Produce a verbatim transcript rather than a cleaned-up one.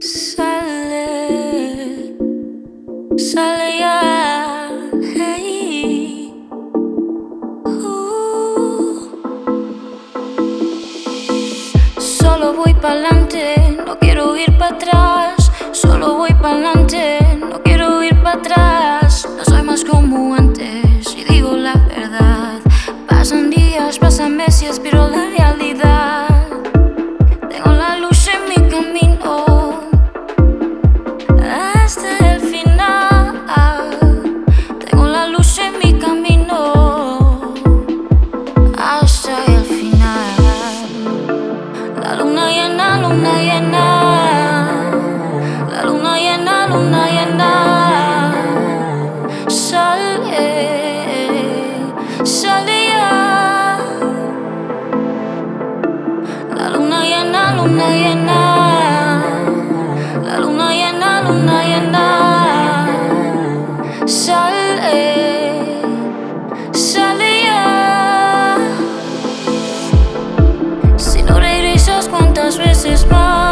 Sale, sale ya, hey. Uh. Solo voy pa'lante, no quiero ir para atrás. Solo voy pa'lante, no quiero ir para atrás. No soy más como antes y digo la verdad. Pasan días, pasan meses, pero la realidad. Tengo la luz en mi camino hasta el final. Tengo la luz en mi camino hasta el final. La luna llena, luna llena. La luna llena, luna llena. Sale, sale ya. La luna llena, luna llena. La luna llena, luna llena. Sale, sale ya. Si no regresas, ¿cuántas veces más?